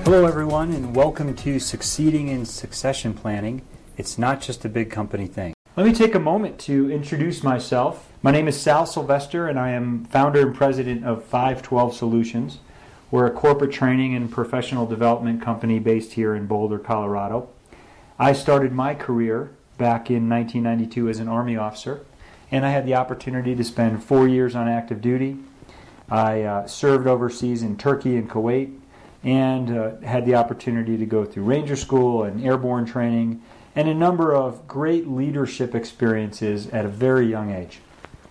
Hello everyone, and welcome to Succeeding in Succession Planning. It's not just a big company thing. Let me take a moment to introduce myself. My name is Sal Sylvester, and I am founder and president of 512 Solutions. We're a corporate training and professional development company based here in Boulder, Colorado. I started my career back in 1992 as an Army officer, and I had the opportunity to spend 4 years on active duty. I served overseas in Turkey and Kuwait, and had the opportunity to go through Ranger School and airborne training and a number of great leadership experiences at a very young age.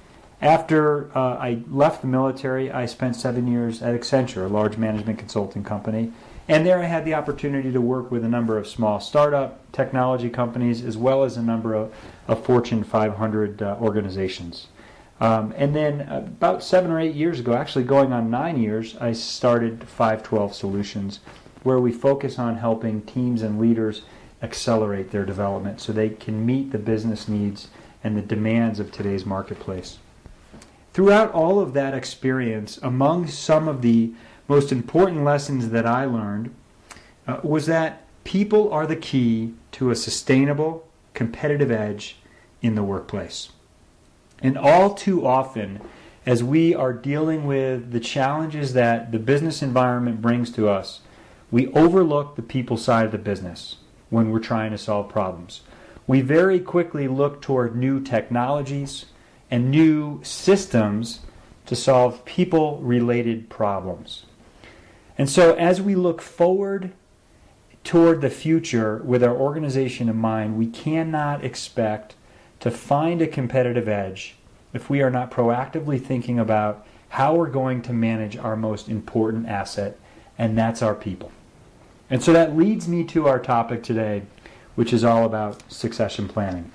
After I left the military, I spent 7 years at Accenture, a large management consulting company, and there I had the opportunity to work with a number of small startup technology companies as well as a number of Fortune 500 organizations. And then about 7 or 8 years ago, actually going on 9 years, I started 512 Solutions, where we focus on helping teams and leaders accelerate their development so they can meet the business needs and the demands of today's marketplace. Throughout all of that experience, among some of the most important lessons that I learned was that people are the key to a sustainable, competitive edge in the workplace. And all too often, as we are dealing with the challenges that the business environment brings to us, we overlook the people side of the business when we're trying to solve problems. We very quickly look toward new technologies and new systems to solve people-related problems. And so as we look forward toward the future with our organization in mind, we cannot expect to find a competitive edge if we are not proactively thinking about how we're going to manage our most important asset, and that's our people. And so that leads me to our topic today, which is all about succession planning.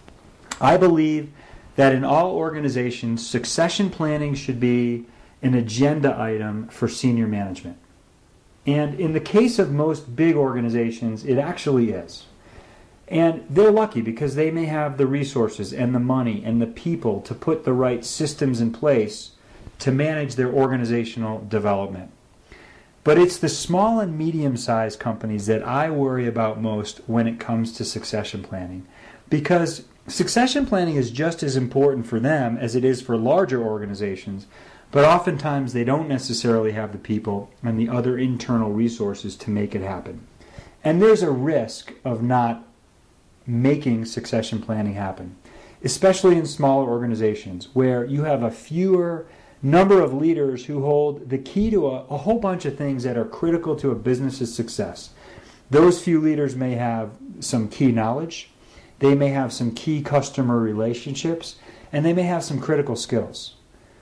I believe that in all organizations, succession planning should be an agenda item for senior management. And in the case of most big organizations, it actually is. And they're lucky because they may have the resources and the money and the people to put the right systems in place to manage their organizational development. But it's the small and medium-sized companies that I worry about most when it comes to succession planning, because succession planning is just as important for them as it is for larger organizations, but oftentimes they don't necessarily have the people and the other internal resources to make it happen. And there's a risk of not making succession planning happen, especially in smaller organizations where you have a fewer number of leaders who hold the key to a whole bunch of things that are critical to a business's success. Those few leaders may have some key knowledge, they may have some key customer relationships, and they may have some critical skills.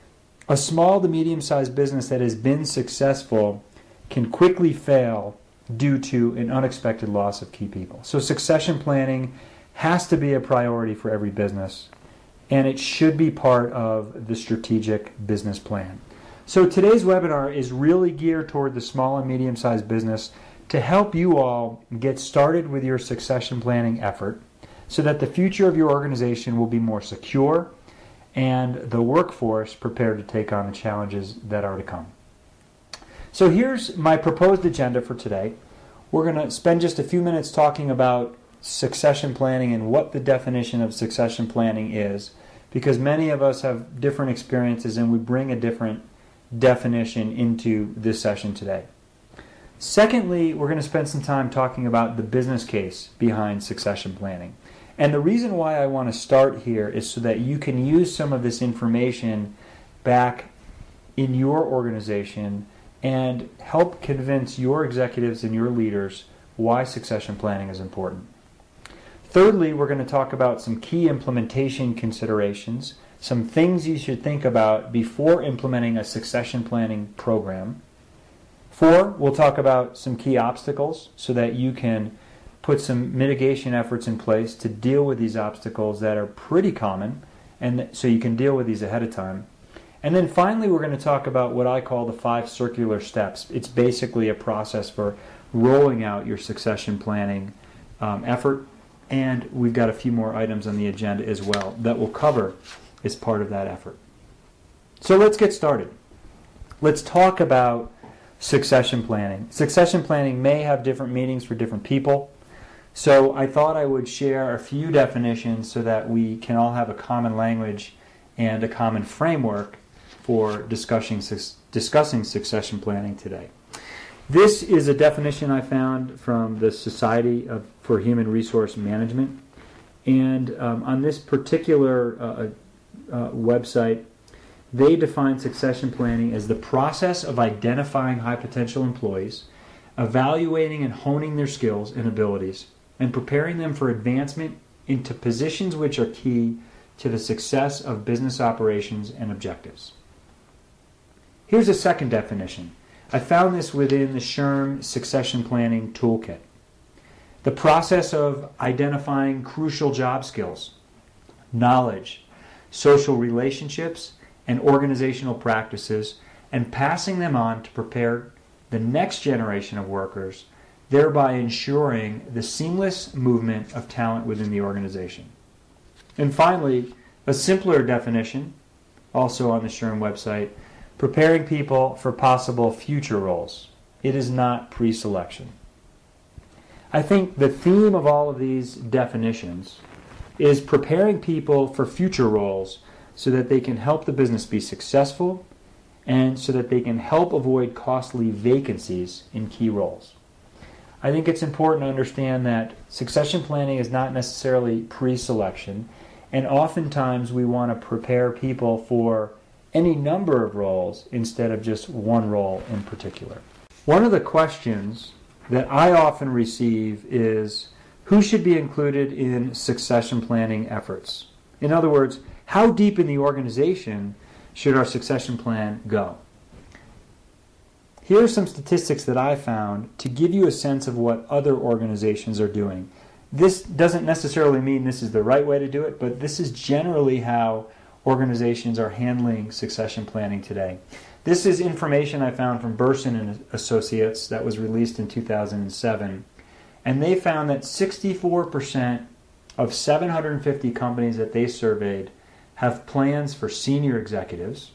A small to medium-sized business that has been successful can quickly fail due to an unexpected loss of key people. So succession planning has to be a priority for every business, and it should be part of the strategic business plan. So today's webinar is really geared toward the small and medium-sized business to help you all get started with your succession planning effort so that the future of your organization will be more secure and the workforce prepared to take on the challenges that are to come. So here's my proposed agenda for today. We're going to spend just a few minutes talking about succession planning and what the definition of succession planning is, because many of us have different experiences and we bring a different definition into this session today. Secondly, we're going to spend some time talking about the business case behind succession planning. And the reason why I want to start here is so that you can use some of this information back in your organization and help convince your executives and your leaders why succession planning is important. Thirdly, we're going to talk about some key implementation considerations, some things you should think about before implementing a succession planning program. 4, we'll talk about some key obstacles so that you can put some mitigation efforts in place to deal with these obstacles that are pretty common, and so you can deal with these ahead of time. And then finally, we're going to talk about what I call the 5 circular steps. It's basically a process for rolling out your succession planning effort, and we've got a few more items on the agenda as well that we'll cover as part of that effort. So let's get started. Let's talk about succession planning. Succession planning may have different meanings for different people, so I thought I would share a few definitions so that we can all have a common language and a common framework for discussing succession planning today. This is a definition I found from the Society for Human Resource Management, and on this particular website, they define succession planning as the process of identifying high potential employees, evaluating and honing their skills and abilities, and preparing them for advancement into positions which are key to the success of business operations and objectives. Here's a second definition. I found this within the SHRM Succession Planning Toolkit. The process of identifying crucial job skills, knowledge, social relationships, and organizational practices, and passing them on to prepare the next generation of workers, thereby ensuring the seamless movement of talent within the organization. And finally, a simpler definition, also on the SHRM website, preparing people for possible future roles. It is not pre-selection. I think the theme of all of these definitions is preparing people for future roles so that they can help the business be successful and so that they can help avoid costly vacancies in key roles. I think it's important to understand that succession planning is not necessarily pre-selection, and oftentimes we want to prepare people for any number of roles instead of just one role in particular. One of the questions that I often receive is, who should be included in succession planning efforts? In other words, how deep in the organization should our succession plan go? Here are some statistics that I found to give you a sense of what other organizations are doing. This doesn't necessarily mean this is the right way to do it, but this is generally how organizations are handling succession planning today. This is information I found from Burson and Associates that was released in 2007. And they found that 64% of 750 companies that they surveyed have plans for senior executives.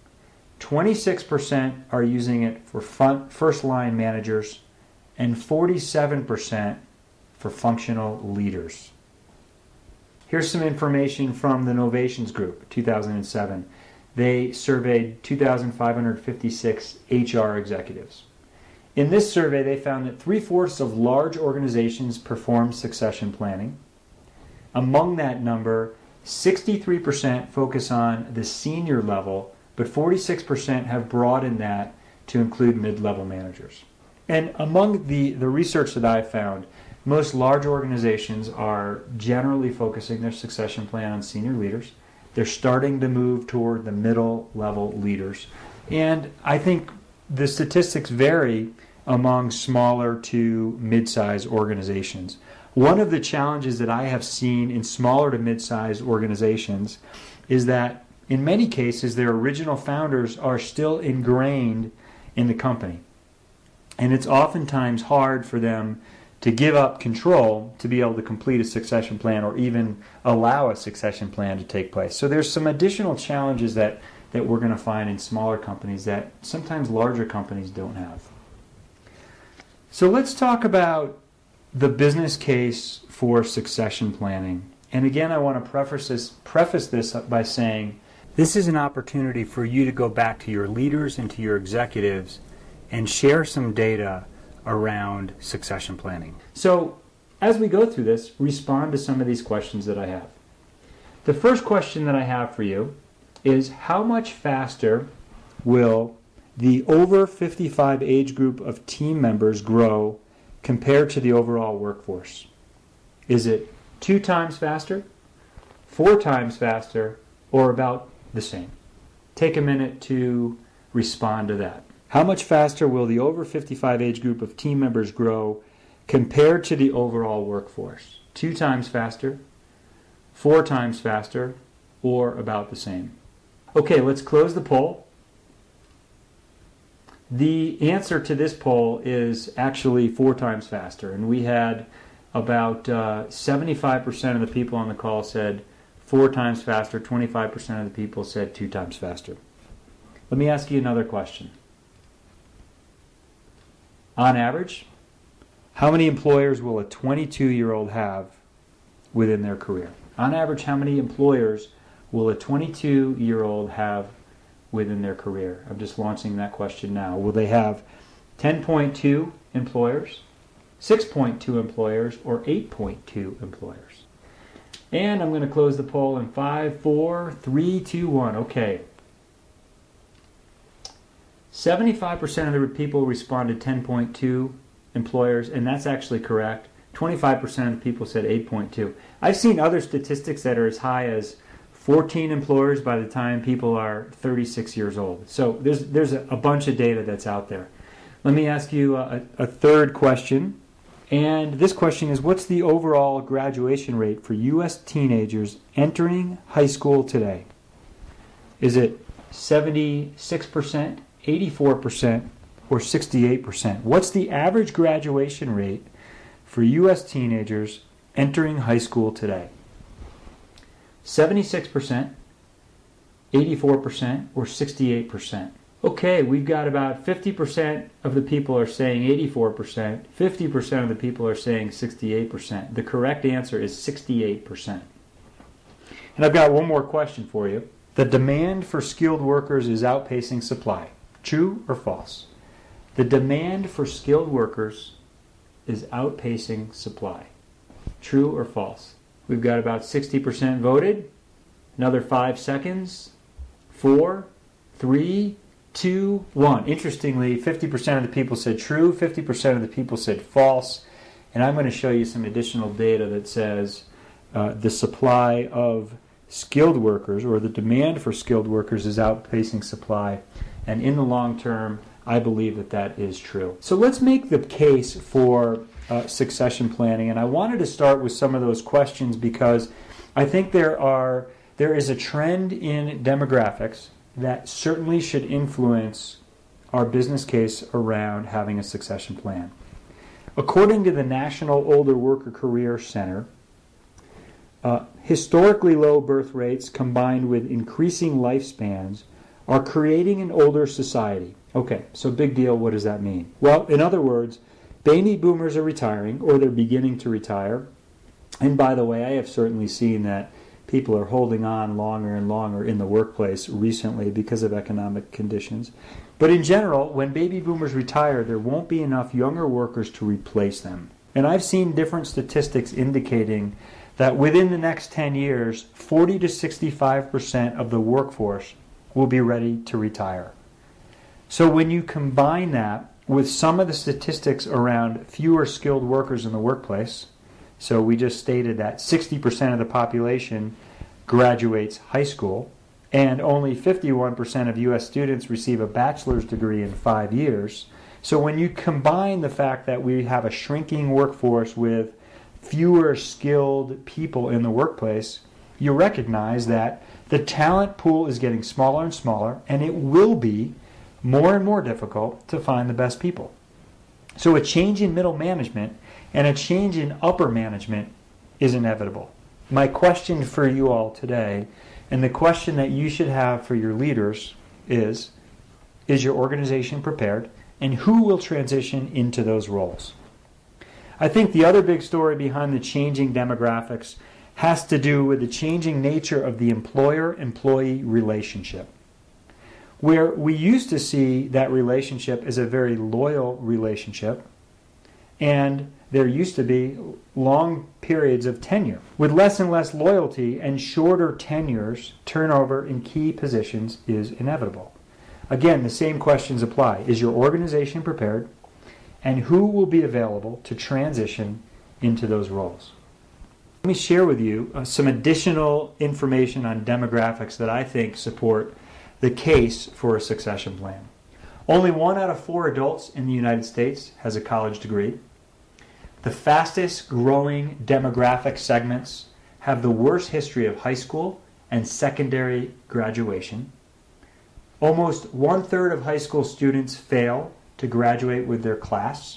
26% are using it for first-line managers, and 47% for functional leaders. Here's some information from the Novations Group, 2007. They surveyed 2,556 HR executives. In this survey, they found that 3/4 of large organizations perform succession planning. Among that number, 63% focus on the senior level, but 46% have broadened that to include mid-level managers. And among the research that I found, most large organizations are generally focusing their succession plan on senior leaders. They're starting to move toward the middle level leaders. And I think the statistics vary among smaller to mid-size organizations. One of the challenges that I have seen in smaller to mid-size organizations is that in many cases their original founders are still ingrained in the company. And it's oftentimes hard for them to give up control to be able to complete a succession plan or even allow a succession plan to take place. So there's some additional challenges that we're going to find in smaller companies that sometimes larger companies don't have. So let's talk about the business case for succession planning. And again, I want to preface this by saying this is an opportunity for you to go back to your leaders and to your executives and share some data around succession planning. So as we go through this, respond to some of these questions that I have. The first question that I have for you is, how much faster will the over 55 age group of team members grow compared to the overall workforce? Is it 2 times faster, 4 times faster, or about the same? Take a minute to respond to that. How much faster will the over 55 age group of team members grow compared to the overall workforce? 2 times faster, 4 times faster, or about the same? Okay, let's close the poll. The answer to this poll is actually 4 times faster, and we had about 75% of the people on the call said 4 times faster, 25% of the people said 2 times faster. Let me ask you another question. On average, how many employers will a 22-year-old have within their career? On average, how many employers will a 22-year-old have within their career? I'm just launching that question now. Will they have 10.2 employers, 6.2 employers, or 8.2 employers? And I'm going to close the poll in 5, 4, 3, 2, 1. Okay. 75% of the people responded 10.2 employers, and that's actually correct. 25% of the people said 8.2. I've seen other statistics that are as high as 14 employers by the time people are 36 years old. So there's a bunch of data that's out there. Let me ask you a third question. And this question is, what's the overall graduation rate for U.S. teenagers entering high school today? Is it 76%, 84%, or 68%? What's the average graduation rate for U.S. teenagers entering high school today? 76%, 84%, or 68%? Okay, we've got about 50% of the people are saying 84%, 50% of the people are saying 68%. The correct answer is 68%. And I've got one more question for you. The demand for skilled workers is outpacing supply. True or false? The demand for skilled workers is outpacing supply. True or false? We've got about 60% voted. Another 5 seconds. 4, 3, 2, 1. Interestingly, 50% of the people said true, 50% of the people said false. And I'm going to show you some additional data that says the supply of skilled workers, or the demand for skilled workers, is outpacing supply. And in the long term, I believe that that is true. So let's make the case for succession planning. And I wanted to start with some of those questions because I think there is a trend in demographics that certainly should influence our business case around having a succession plan. According to the National Older Worker Career Center, historically low birth rates combined with increasing lifespans are creating an older society. Okay, so big deal, what does that mean? Well, in other words, baby boomers are retiring, or they're beginning to retire. And by the way, I have certainly seen that people are holding on longer and longer in the workplace recently because of economic conditions. But in general, when baby boomers retire, there won't be enough younger workers to replace them. And I've seen different statistics indicating that within the next 10 years, 40 to 65% of the workforce will be ready to retire. So when you combine that with some of the statistics around fewer skilled workers in the workplace, so we just stated that 60% of the population graduates high school, and only 51% of U.S. students receive a bachelor's degree in 5 years. So when you combine the fact that we have a shrinking workforce with fewer skilled people in the workplace, you recognize that the talent pool is getting smaller and smaller, and it will be more and more difficult to find the best people. So a change in middle management and a change in upper management is inevitable. My question for you all today, and the question that you should have for your leaders, is your organization prepared, and who will transition into those roles? I think the other big story behind the changing demographics has to do with the changing nature of the employer-employee relationship. Where we used to see that relationship as a very loyal relationship, and there used to be long periods of tenure. With less and less loyalty and shorter tenures, turnover in key positions is inevitable. Again, the same questions apply. Is your organization prepared? And who will be available to transition into those roles? Let me share with you some additional information on demographics that I think support the case for a succession plan. Only 1 out of 4 adults in the United States has a college degree. The fastest growing demographic segments have the worst history of high school and secondary graduation. Almost 1/3 of high school students fail to graduate with their class.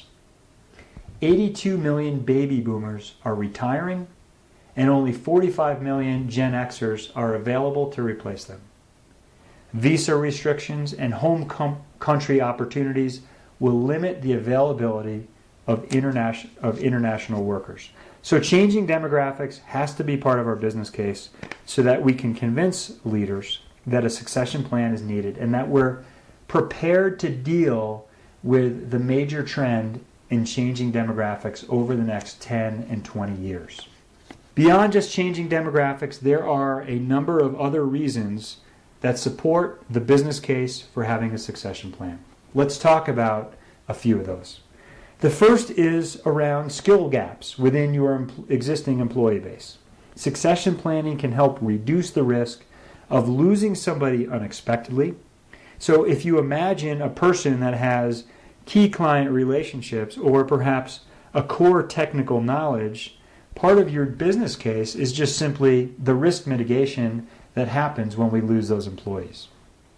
82 million baby boomers are retiring, and only 45 million Gen Xers are available to replace them. Visa restrictions and home country opportunities will limit the availability of international workers. So changing demographics has to be part of our business case so that we can convince leaders that a succession plan is needed and that we're prepared to deal with the major trend in changing demographics over the next 10 and 20 years. Beyond just changing demographics, there are a number of other reasons that support the business case for having a succession plan. Let's talk about a few of those. The first is around skill gaps within your existing employee base. Succession planning can help reduce the risk of losing somebody unexpectedly. So if you imagine a person that has key client relationships or perhaps a core technical knowledge, part of your business case is just simply the risk mitigation that happens when we lose those employees.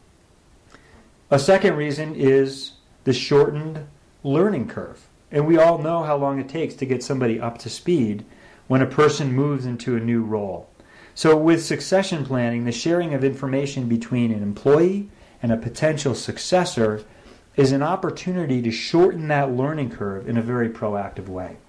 A second reason is the shortened learning curve. And we all know how long it takes to get somebody up to speed when a person moves into a new role. So with succession planning, the sharing of information between an employee and a potential successor is an opportunity to shorten that learning curve in a very proactive way.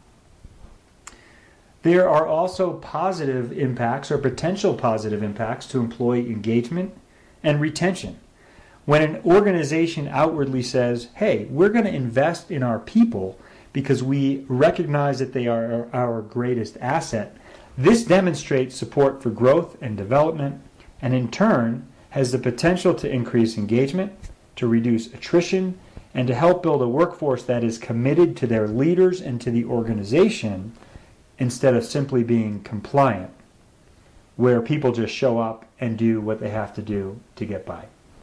There are also positive impacts or potential positive impacts to employee engagement and retention. When an organization outwardly says, hey, we're going to invest in our people because we recognize that they are our greatest asset, this demonstrates support for growth and development, and in turn has the potential to increase engagement, to reduce attrition, and to help build a workforce that is committed to their leaders and to the organization instead of simply being compliant, where people just show up and do what they have to do to get by.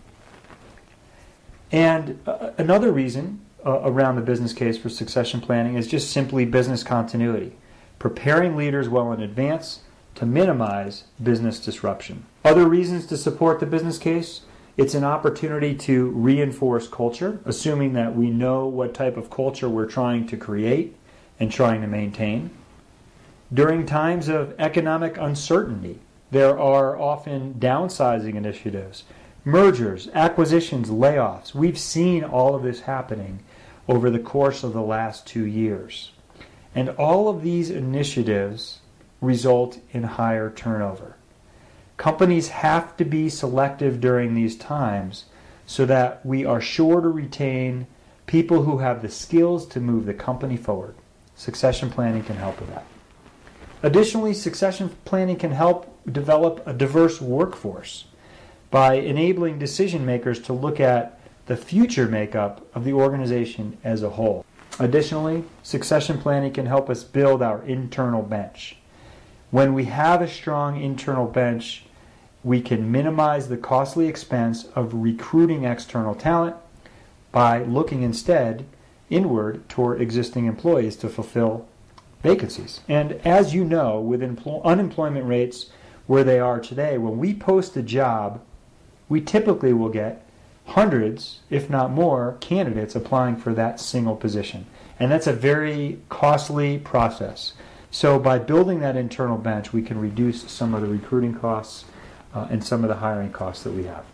And another reason around the business case for succession planning is just simply business continuity, preparing leaders well in advance to minimize business disruption. Other reasons to support the business case: it's an opportunity to reinforce culture, assuming that we know what type of culture we're trying to create and trying to maintain. During times of economic uncertainty, there are often downsizing initiatives, mergers, acquisitions, layoffs. We've seen all of this happening over the course of the last 2 years. And all of these initiatives result in higher turnover. Companies have to be selective during these times so that we are sure to retain people who have the skills to move the company forward. Succession planning can help with that. Additionally, succession planning can help develop a diverse workforce by enabling decision makers to look at the future makeup of the organization as a whole. Additionally, succession planning can help us build our internal bench. When we have a strong internal bench, we can minimize the costly expense of recruiting external talent by looking instead inward toward existing employees to fulfill vacancies. And as you know, with unemployment rates where they are today, when we post a job, we typically will get hundreds, if not more, candidates applying for that single position. And that's a very costly process. So by building that internal bench, we can reduce some of the recruiting costs and some of the hiring costs that we have.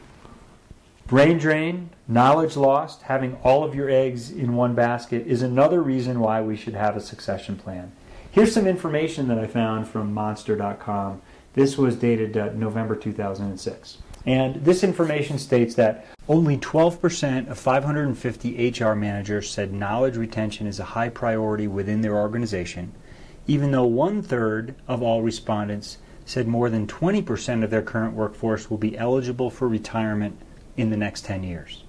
Brain drain, knowledge lost, having all of your eggs in one basket is another reason why we should have a succession plan. Here's some information that I found from Monster.com. This was dated November 2006. And this information states that only 12% of 550 HR managers said knowledge retention is a high priority within their organization, even though 1/3 of all respondents said more than 20% of their current workforce will be eligible for retirement in the next 10 years.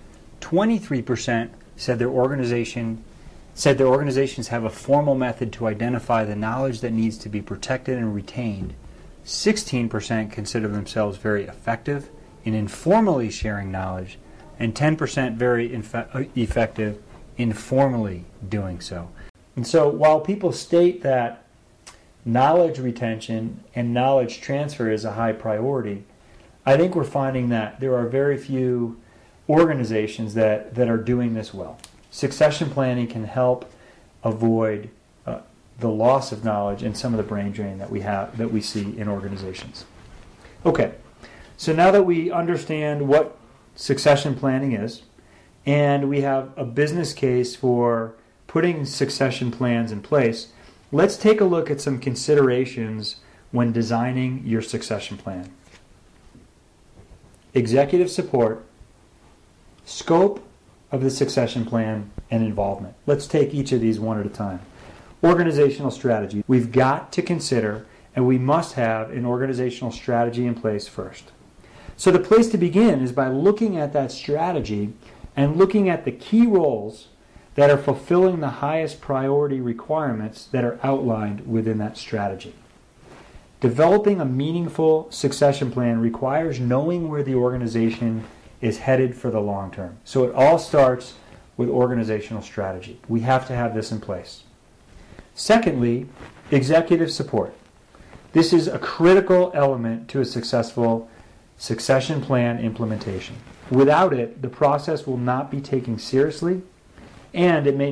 23% said their organizations have a formal method to identify the knowledge that needs to be protected and retained. 16% consider themselves very effective in informally sharing knowledge, and 10% very effective in formally doing so. And so while people state that knowledge retention and knowledge transfer is a high priority, I think we're finding that there are very few organizations that are doing this well. Succession planning can help avoid the loss of knowledge and some of the brain drain that we see in organizations. Okay, so now that we understand what succession planning is and we have a business case for putting succession plans in place, let's take a look at some considerations when designing your succession plan. Executive support, scope of the succession plan, and involvement. Let's take each of these one at a time. Organizational strategy. We've got to consider, and we must have, an organizational strategy in place first. So the place to begin is by looking at that strategy and looking at the key roles that are fulfilling the highest priority requirements that are outlined within that strategy. Developing a meaningful succession plan requires knowing where the organization is headed for the long term. So it all starts with organizational strategy. We have to have this in place. Secondly, executive support. This is a critical element to a successful succession plan implementation. Without it, the process will not be taken seriously, and it may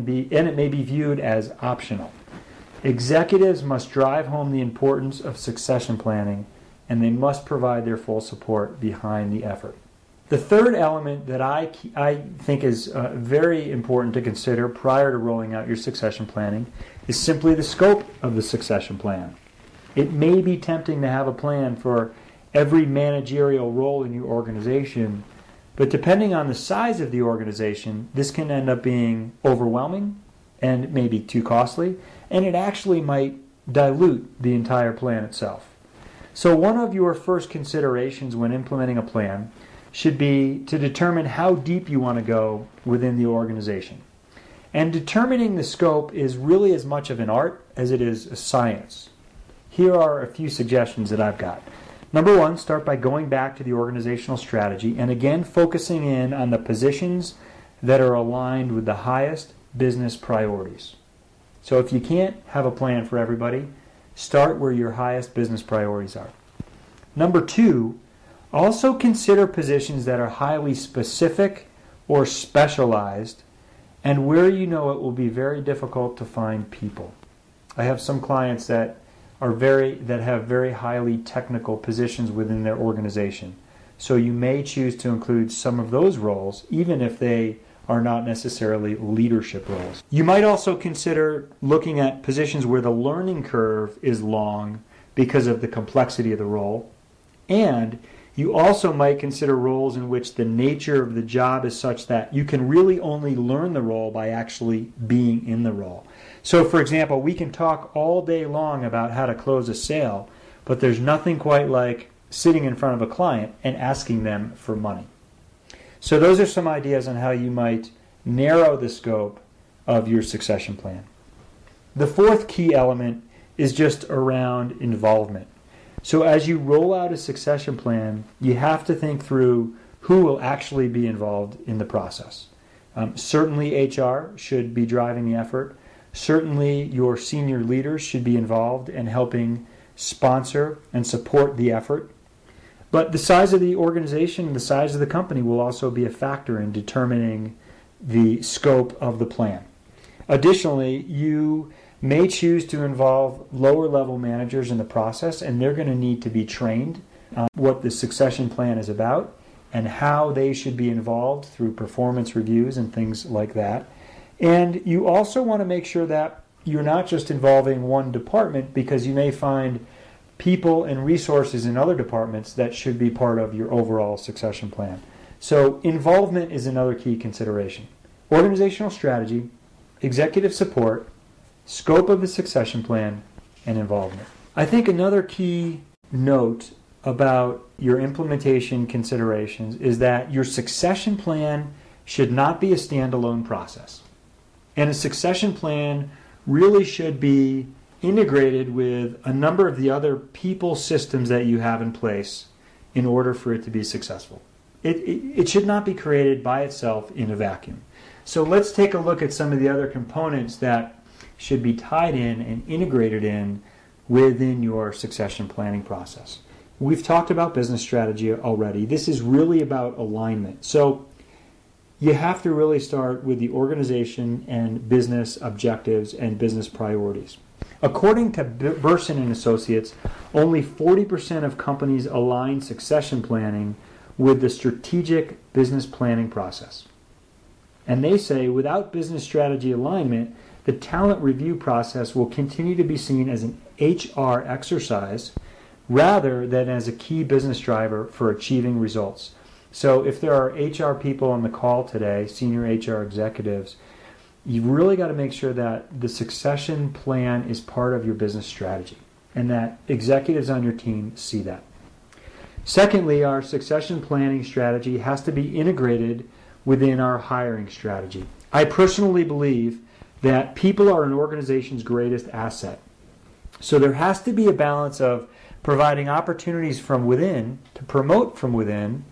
be viewed as optional. Executives must drive home the importance of succession planning, and they must provide their full support behind the effort. The third element that I think is very important to consider prior to rolling out your succession planning is simply the scope of the succession plan. It may be tempting to have a plan for every managerial role in your organization, but depending on the size of the organization, this can end up being overwhelming and maybe too costly, and it actually might dilute the entire plan itself. So one of your first considerations when implementing a plan should be to determine how deep you want to go within the organization. And determining the scope is really as much of an art as it is a science. Here are a few suggestions that I've got. Number one, start by going back to the organizational strategy and again focusing in on the positions that are aligned with the highest business priorities. So if you can't have a plan for everybody, start where your highest business priorities are. Number two, also consider positions that are highly specific or specialized and where you know it will be very difficult to find people. I have some clients that have very highly technical positions within their organization. So you may choose to include some of those roles, even if they are not necessarily leadership roles. You might also consider looking at positions where the learning curve is long because of the complexity of the role, and you also might consider roles in which the nature of the job is such that you can really only learn the role by actually being in the role. So, for example, we can talk all day long about how to close a sale, but there's nothing quite like sitting in front of a client and asking them for money. So those are some ideas on how you might narrow the scope of your succession plan. The fourth key element is just around involvement. So as you roll out a succession plan, you have to think through who will actually be involved in the process. Certainly HR should be driving the effort. Certainly your senior leaders should be involved in helping sponsor and support the effort. But the size of the organization and the size of the company will also be a factor in determining the scope of the plan. Additionally, you may choose to involve lower level managers in the process, and they're going to need to be trained on what the succession plan is about and how they should be involved through performance reviews and things like that. And you also want to make sure that you're not just involving one department, because you may find people and resources in other departments that should be part of your overall succession plan. So involvement is another key consideration. Organizational strategy, executive support, scope of the succession plan, and involvement. I think another key note about your implementation considerations is that your succession plan should not be a standalone process. And a succession plan really should be integrated with a number of the other people systems that you have in place in order for it to be successful. It should not be created by itself in a vacuum. So let's take a look at some of the other components that should be tied in and integrated in within your succession planning process. We've talked about business strategy already. This is really about alignment. So you have to really start with the organization and business objectives and business priorities. According to Burson and Associates, only 40% of companies align succession planning with the strategic business planning process. And they say without business strategy alignment, the talent review process will continue to be seen as an HR exercise rather than as a key business driver for achieving results. So if there are HR people on the call today, senior HR executives, you've really got to make sure that the succession plan is part of your business strategy and that executives on your team see that. Secondly, our succession planning strategy has to be integrated within our hiring strategy. I personally believe that people are an organization's greatest asset. So there has to be a balance of providing opportunities from within to promote from within,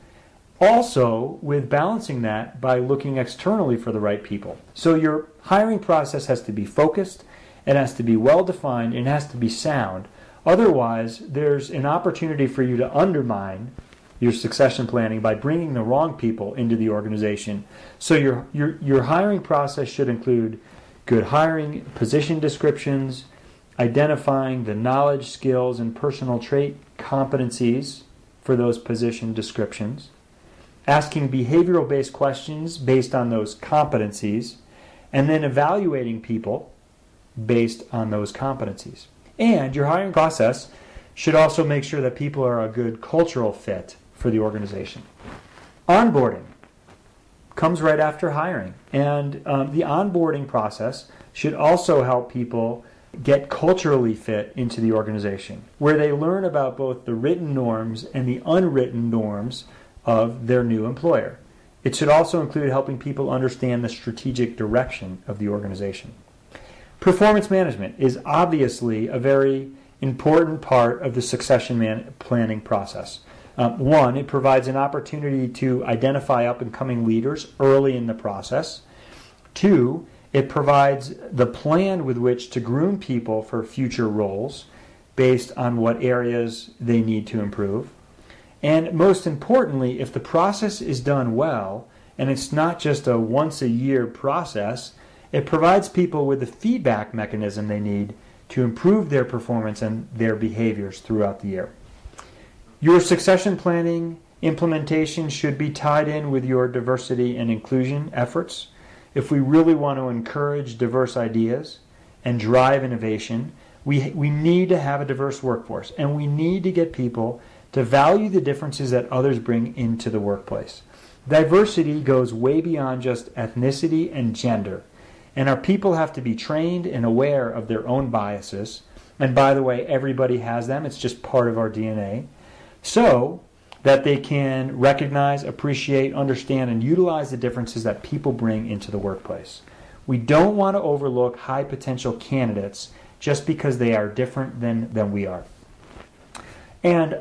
also with balancing that by looking externally for the right people. So your hiring process has to be focused, it has to be well-defined, and it has to be sound. Otherwise, there's an opportunity for you to undermine your succession planning by bringing the wrong people into the organization. So your hiring process should include good hiring, position descriptions, identifying the knowledge, skills, and personal trait competencies for those position descriptions, asking behavioral-based questions based on those competencies, and then evaluating people based on those competencies. And your hiring process should also make sure that people are a good cultural fit for the organization. Onboarding comes right after hiring. And the onboarding process should also help people get culturally fit into the organization, where they learn about both the written norms and the unwritten norms of their new employer. It should also include helping people understand the strategic direction of the organization. Performance management is obviously a very important part of the succession planning process. One, it provides an opportunity to identify up-and-coming leaders early in the process. Two, it provides the plan with which to groom people for future roles based on what areas they need to improve. And most importantly, if the process is done well, and it's not just a once-a-year process, it provides people with the feedback mechanism they need to improve their performance and their behaviors throughout the year. Your succession planning implementation should be tied in with your diversity and inclusion efforts. If we really want to encourage diverse ideas and drive innovation, we need to have a diverse workforce, and we need to get people to value the differences that others bring into the workplace. Diversity goes way beyond just ethnicity and gender, and our people have to be trained and aware of their own biases. And by the way, everybody has them. It's just part of our DNA. So that they can recognize, appreciate, understand, and utilize the differences that people bring into the workplace. We don't want to overlook high potential candidates just because they are different than we are. And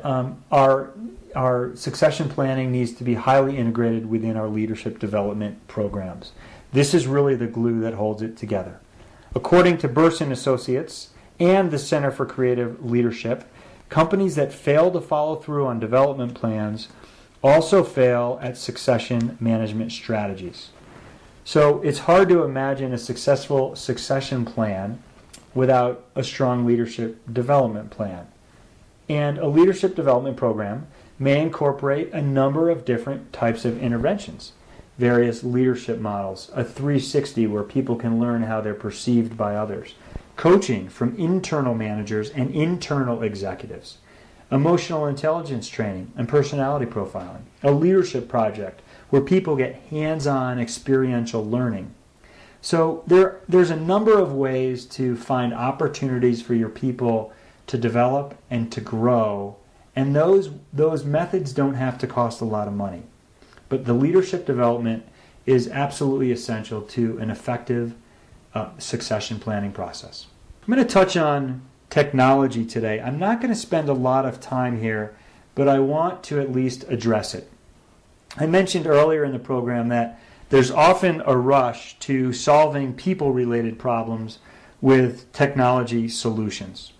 our succession planning needs to be highly integrated within our leadership development programs. This is really the glue that holds it together. According to Burson Associates and the Center for Creative Leadership, companies that fail to follow through on development plans also fail at succession management strategies. So it's hard to imagine a successful succession plan without a strong leadership development plan. And a leadership development program may incorporate a number of different types of interventions, various leadership models, a 360 where people can learn how they're perceived by others, coaching from internal managers and internal executives, emotional intelligence training and personality profiling, a leadership project where people get hands-on experiential learning. So there's a number of ways to find opportunities for your people to develop and to grow, and those methods don't have to cost a lot of money. But the leadership development is absolutely essential to an effective succession planning process. I'm going to touch on technology today. I'm not going to spend a lot of time here, but I want to at least address it. I mentioned earlier in the program that there's often a rush to solving people-related problems with technology solutions.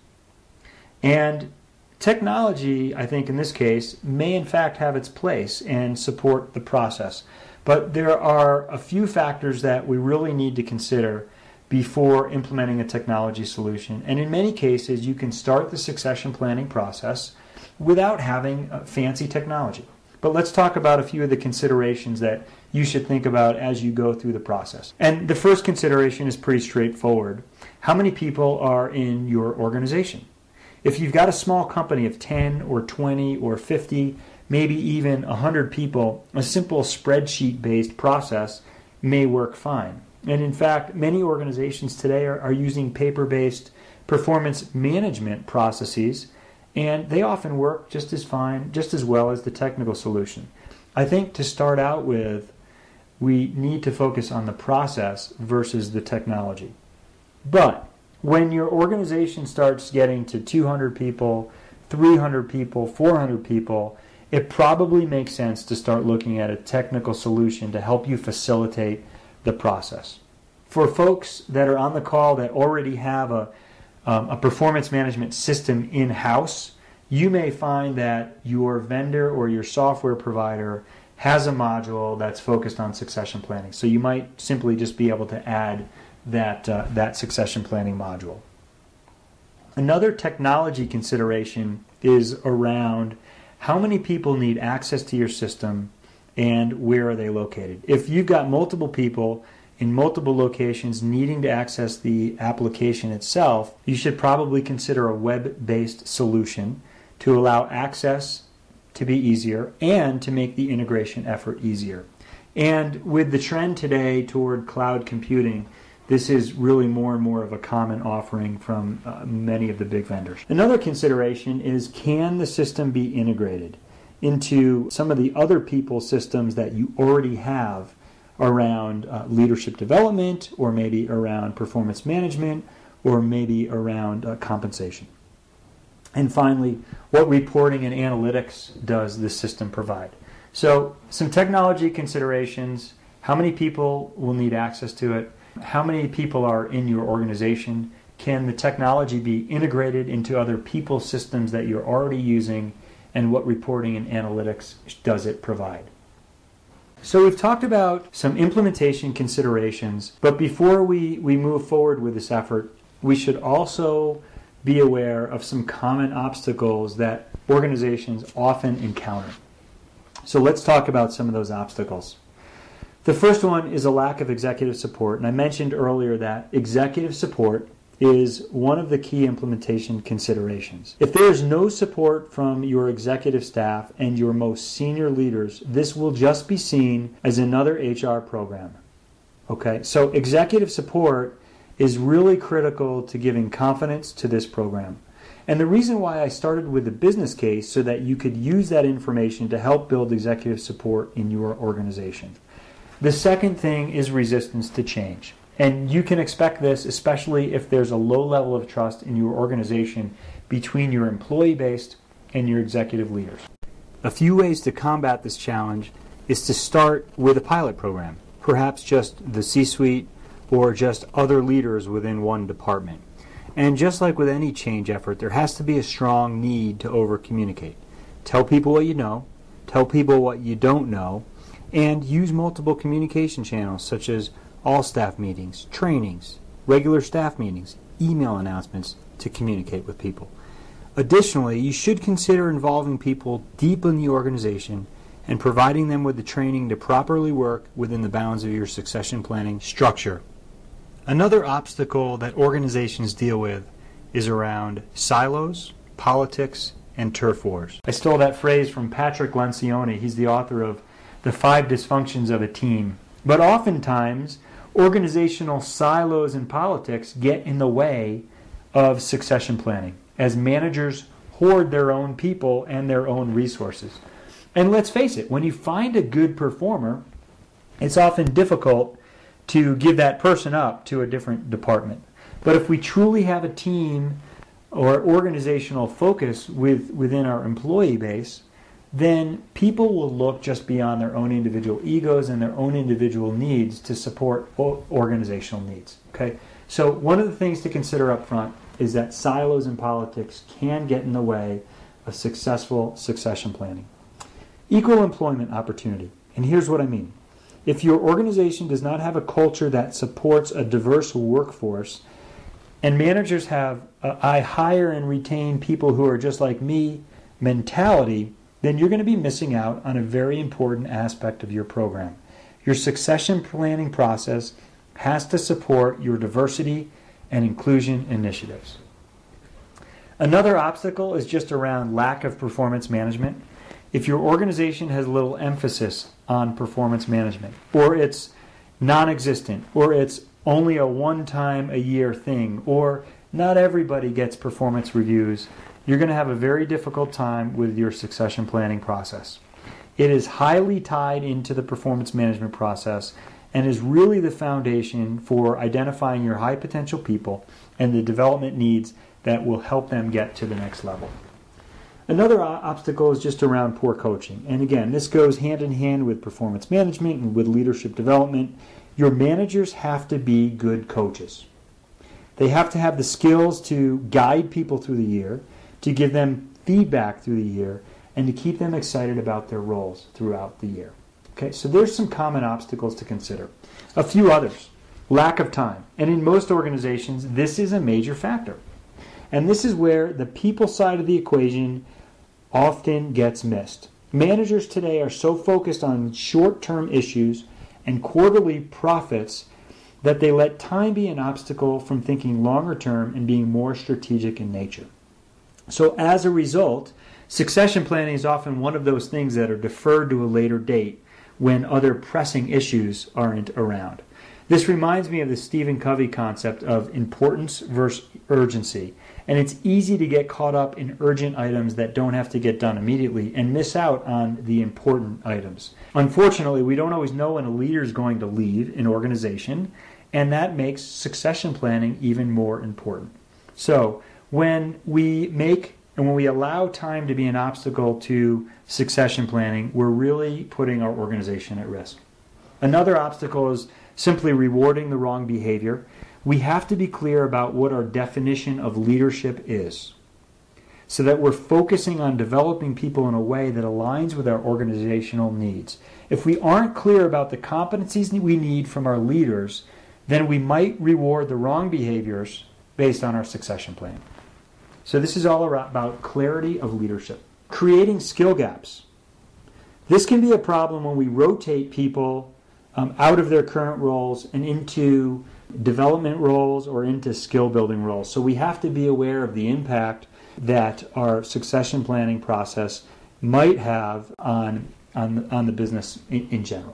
And technology, I think in this case, may in fact have its place and support the process. But there are a few factors that we really need to consider before implementing a technology solution. And in many cases, you can start the succession planning process without having fancy technology. But let's talk about a few of the considerations that you should think about as you go through the process. And the first consideration is pretty straightforward. How many people are in your organization? If you've got a small company of 10 or 20 or 50, maybe even 100 people, a simple spreadsheet-based process may work fine. And in fact, many organizations today are using paper-based performance management processes, and they often work just as fine, just as well as the technical solution. I think to start out with, we need to focus on the process versus the technology. But when your organization starts getting to 200 people, 300 people, 400 people, it probably makes sense to start looking at a technical solution to help you facilitate the process. For folks that are on the call that already have a performance management system in-house, you may find that your vendor or your software provider has a module that's focused on succession planning. So you might simply just be able to add that succession planning module. Another technology consideration is around how many people need access to your system and where are they located. If you've got multiple people in multiple locations needing to access the application itself, you should probably consider a web-based solution to allow access to be easier and to make the integration effort easier. And with the trend today toward cloud computing, this is really more and more of a common offering from many of the big vendors. Another consideration is, can the system be integrated into some of the other people's systems that you already have around leadership development, or maybe around performance management, or maybe around compensation. And finally, what reporting and analytics does this system provide? So some technology considerations: how many people will need access to it? How many people are in your organization? Can the technology be integrated into other people's systems that you're already using? And what reporting and analytics does it provide? So we've talked about some implementation considerations, but before we move forward with this effort, we should also be aware of some common obstacles that organizations often encounter. So let's talk about some of those obstacles. The first one is a lack of executive support, and I mentioned earlier that executive support is one of the key implementation considerations. If there is no support from your executive staff and your most senior leaders, this will just be seen as another HR program. Okay, so executive support is really critical to giving confidence to this program. And the reason why I started with the business case, so that you could use that information to help build executive support in your organization. The second thing is resistance to change. And you can expect this, especially if there's a low level of trust in your organization between your employee base and your executive leaders. A few ways to combat this challenge is to start with a pilot program, perhaps just the C-suite or just other leaders within one department. And just like with any change effort, there has to be a strong need to over-communicate. Tell people what you know, tell people what you don't know, and use multiple communication channels such as all staff meetings, trainings, regular staff meetings, email announcements to communicate with people. Additionally, you should consider involving people deep in the organization and providing them with the training to properly work within the bounds of your succession planning structure. Another obstacle that organizations deal with is around silos, politics, and turf wars. I stole that phrase from Patrick Lencioni. He's the author of The 5 Dysfunctions of a Team. But oftentimes, organizational silos and politics get in the way of succession planning as managers hoard their own people and their own resources. And let's face it, when you find a good performer, it's often difficult to give that person up to a different department. But if we truly have a team or organizational focus within our employee base, then people will look just beyond their own individual egos and their own individual needs to support organizational needs. Okay? So one of the things to consider up front is that silos and politics can get in the way of successful succession planning. Equal employment opportunity. And here's what I mean. If your organization does not have a culture that supports a diverse workforce, and managers have I hire and retain people who are just like me mentality, then you're going to be missing out on a very important aspect of your program. Your succession planning process has to support your diversity and inclusion initiatives. Another obstacle is just around lack of performance management. If your organization has little emphasis on performance management, or it's non-existent, or it's only a one-time-a-year thing, or not everybody gets performance reviews, you're going to have a very difficult time with your succession planning process. It is highly tied into the performance management process and is really the foundation for identifying your high potential people and the development needs that will help them get to the next level. Another obstacle is just around poor coaching. And again, this goes hand in hand with performance management and with leadership development. Your managers have to be good coaches. They have to have the skills to guide people through the year, to give them feedback through the year, and to keep them excited about their roles throughout the year. Okay, so there's some common obstacles to consider. A few others. Lack of time. And in most organizations, this is a major factor. And this is where the people side of the equation often gets missed. Managers today are so focused on short-term issues and quarterly profits that they let time be an obstacle from thinking longer term and being more strategic in nature. So as a result, succession planning is often one of those things that are deferred to a later date when other pressing issues aren't around. This reminds me of the Stephen Covey concept of importance versus urgency. And it's easy to get caught up in urgent items that don't have to get done immediately and miss out on the important items. Unfortunately, we don't always know when a leader is going to leave an organization, and that makes succession planning even more important. So when we allow time to be an obstacle to succession planning, we're really putting our organization at risk. Another obstacle is simply rewarding the wrong behavior. We have to be clear about what our definition of leadership is so that we're focusing on developing people in a way that aligns with our organizational needs. If we aren't clear about the competencies we need from our leaders, then we might reward the wrong behaviors based on our succession plan. So this is all about clarity of leadership. Creating skill gaps. This can be a problem when we rotate people out of their current roles and into development roles or into skill building roles. So we have to be aware of the impact that our succession planning process might have on the business in general.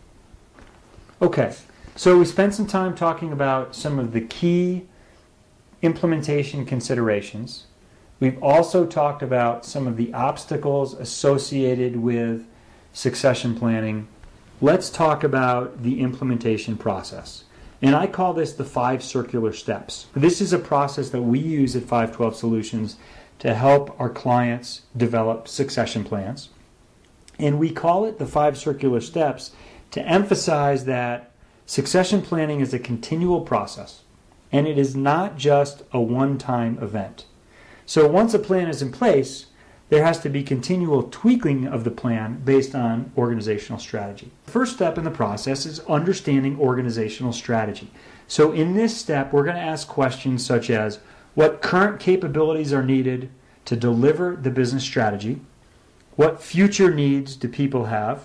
Okay, so we spent some time talking about some of the key implementation considerations. We've also talked about some of the obstacles associated with succession planning. Let's talk about the implementation process. And I call this the 5 circular steps. This is a process that we use at 512 Solutions to help our clients develop succession plans. And we call it the 5 circular steps to emphasize that succession planning is a continual process. And it is not just a one-time event. So once a plan is in place, there has to be continual tweaking of the plan based on organizational strategy. The first step in the process is understanding organizational strategy. So in this step, we're going to ask questions such as, what current capabilities are needed to deliver the business strategy? What future needs do people have?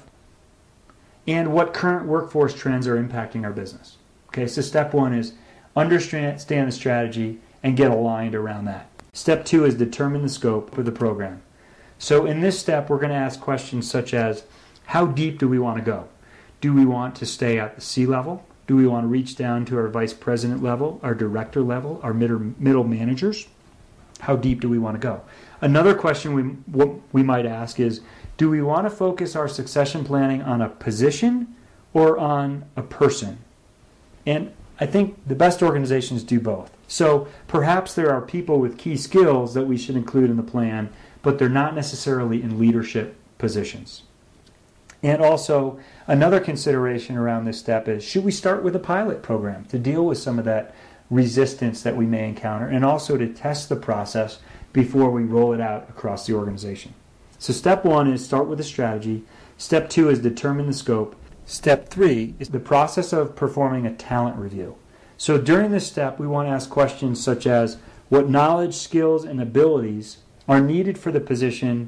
And what current workforce trends are impacting our business? Okay, so step 1 is understand the strategy and get aligned around that. Step 2 is determine the scope of the program. So in this step, we're going to ask questions such as, how deep do we want to go? Do we want to stay at the C-level? Do we want to reach down to our vice president level, our director level, our middle managers? How deep do we want to go? Another question we might ask is, do we want to focus our succession planning on a position or on a person? And I think the best organizations do both. So perhaps there are people with key skills that we should include in the plan, but they're not necessarily in leadership positions. And also, another consideration around this step is, should we start with a pilot program to deal with some of that resistance that we may encounter, and also to test the process before we roll it out across the organization? So step 1 is start with a strategy. Step 2 is determine the scope. Step 3 is the process of performing a talent review. So during this step, we want to ask questions such as, what knowledge, skills, and abilities are needed for the position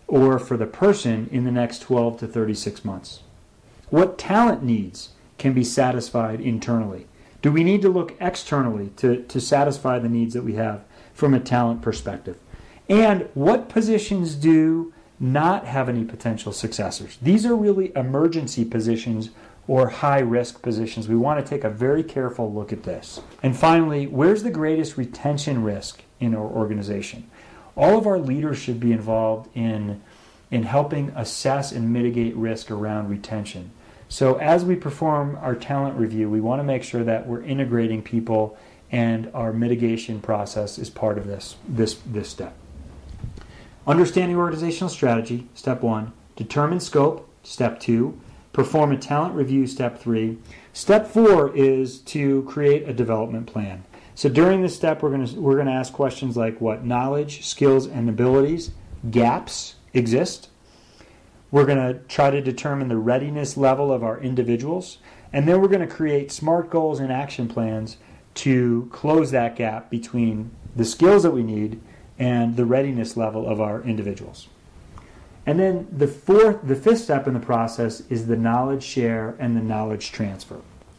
or for the person in the next 12 to 36 months? What talent needs can be satisfied internally? Do we need to look externally to satisfy the needs that we have from a talent perspective? And what positions do not have any potential successors? These are really emergency positions or high-risk positions. We want to take a very careful look at this. And finally, where's the greatest retention risk in our organization? All of our leaders should be involved in helping assess and mitigate risk around retention. So as we perform our talent review, we want to make sure that we're integrating people, and our mitigation process is part of this step. Understanding organizational strategy, step 1. Determine scope, step 2. Perform a talent review, step 3. Step 4 is to create a development plan. So during this step, we're going to ask questions like what knowledge, skills, and abilities, gaps exist. We're going to try to determine the readiness level of our individuals, and then we're going to create SMART goals and action plans to close that gap between the skills that we need and the readiness level of our individuals. And then the fifth step in the process is the knowledge share and the knowledge transfer.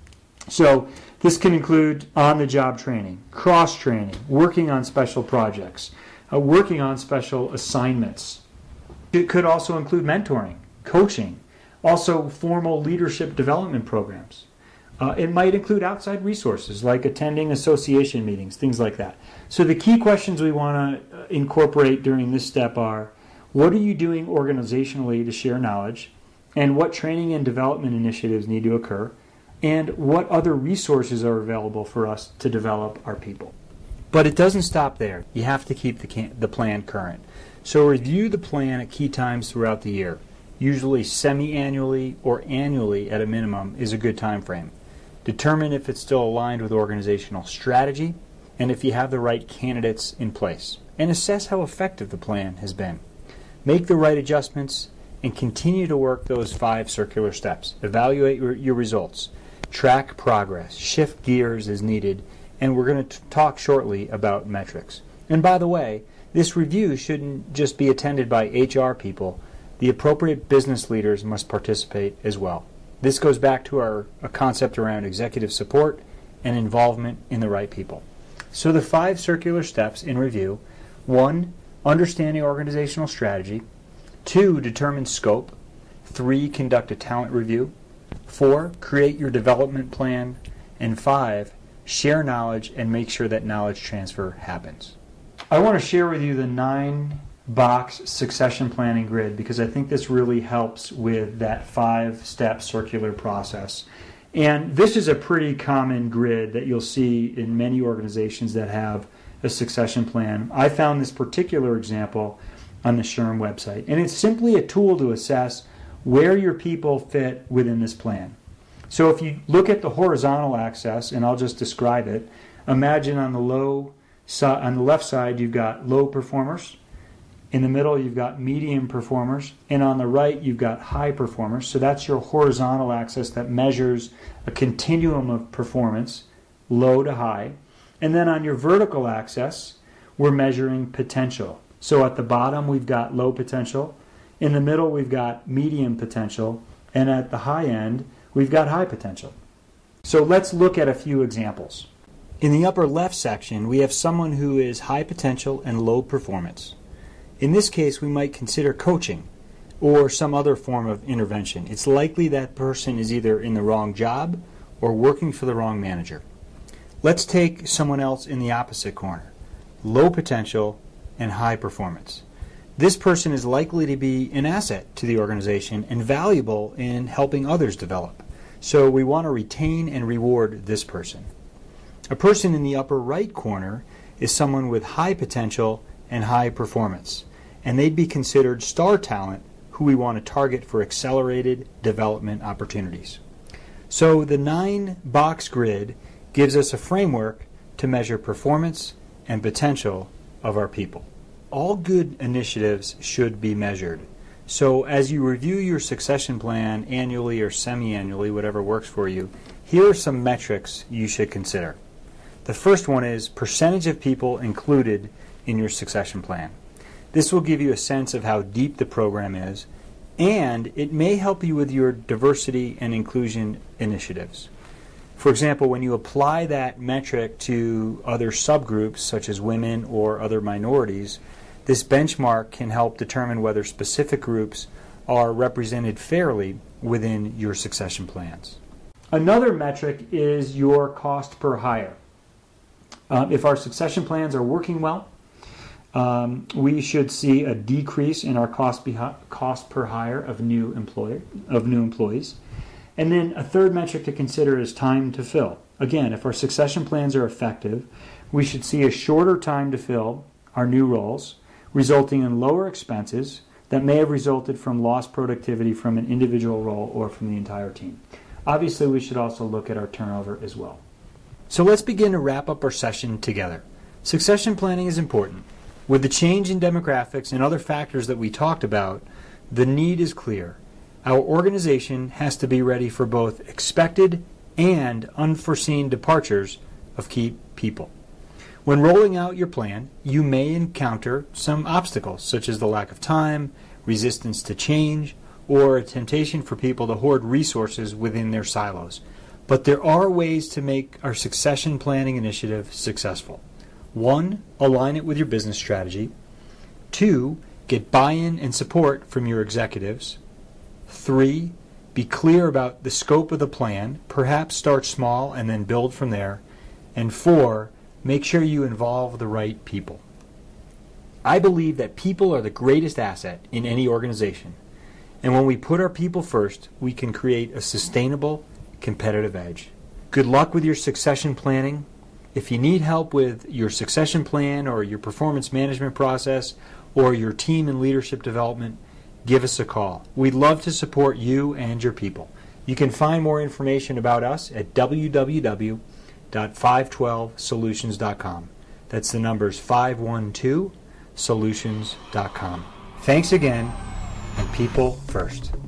So this can include on-the-job training, cross-training, working on special projects, working on special assignments. It could also include mentoring, coaching, also formal leadership development programs. It might include outside resources like attending association meetings, things like that. So the key questions we want to incorporate during this step are, what are you doing organizationally to share knowledge? And what training and development initiatives need to occur? And what other resources are available for us to develop our people? But it doesn't stop there. You have to keep the plan current. So review the plan at key times throughout the year. Usually semi-annually or annually at a minimum is a good time frame. Determine if it's still aligned with organizational strategy and if you have the right candidates in place. And assess how effective the plan has been. Make the right adjustments and continue to work those 5 circular steps. Evaluate your results. Track progress. Shift gears as needed. And we're going to talk shortly about metrics. And by the way, this review shouldn't just be attended by HR people. The appropriate business leaders must participate as well. This goes back to a concept around executive support and involvement in the right people. So the 5 circular steps in review: 1, understanding organizational strategy. 2, determine scope. 3, conduct a talent review. 4, create your development plan. And 5, share knowledge and make sure that knowledge transfer happens. I want to share with you the 9-box succession planning grid because I think this really helps with that 5-step circular process. And this is a pretty common grid that you'll see in many organizations that have a succession plan. I found this particular example on the SHRM website. And it's simply a tool to assess where your people fit within this plan. So if you look at the horizontal axis, and I'll just describe it, imagine on the left side you've got low performers. In the middle, you've got medium performers, and on the right, you've got high performers. So that's your horizontal axis that measures a continuum of performance, low to high. And then on your vertical axis, we're measuring potential. So at the bottom, we've got low potential. In the middle, we've got medium potential. And at the high end, we've got high potential. So let's look at a few examples. In the upper left section, we have someone who is high potential and low performance. In this case, we might consider coaching or some other form of intervention. It's likely that person is either in the wrong job or working for the wrong manager. Let's take someone else in the opposite corner, low potential and high performance. This person is likely to be an asset to the organization and valuable in helping others develop. So we want to retain and reward this person. A person in the upper right corner is someone with high potential and high performance, and they'd be considered star talent who we want to target for accelerated development opportunities. So the 9-box grid gives us a framework to measure performance and potential of our people. All good initiatives should be measured. So as you review your succession plan annually or semi-annually, whatever works for you, here are some metrics you should consider. The first one is percentage of people included in your succession plan. This will give you a sense of how deep the program is, and it may help you with your diversity and inclusion initiatives. For example, when you apply that metric to other subgroups, such as women or other minorities, this benchmark can help determine whether specific groups are represented fairly within your succession plans. Another metric is your cost per hire. If our succession plans are working well, we should see a decrease in our cost per hire of new employees. And then a third metric to consider is time to fill. Again, if our succession plans are effective, we should see a shorter time to fill our new roles, resulting in lower expenses that may have resulted from lost productivity from an individual role or from the entire team. Obviously, we should also look at our turnover as well. So let's begin to wrap up our session together. Succession planning is important. With the change in demographics and other factors that we talked about, the need is clear. Our organization has to be ready for both expected and unforeseen departures of key people. When rolling out your plan, you may encounter some obstacles, such as the lack of time, resistance to change, or a temptation for people to hoard resources within their silos. But there are ways to make our succession planning initiative successful. 1, align it with your business strategy. 2, get buy-in and support from your executives. 3, be clear about the scope of the plan, perhaps start small and then build from there. And 4, make sure you involve the right people. I believe that people are the greatest asset in any organization. And when we put our people first, we can create a sustainable, competitive edge. Good luck with your succession planning. If you need help with your succession plan or your performance management process or your team and leadership development, give us a call. We'd love to support you and your people. You can find more information about us at www.512solutions.com. That's the numbers 512solutions.com. Thanks again, and people first.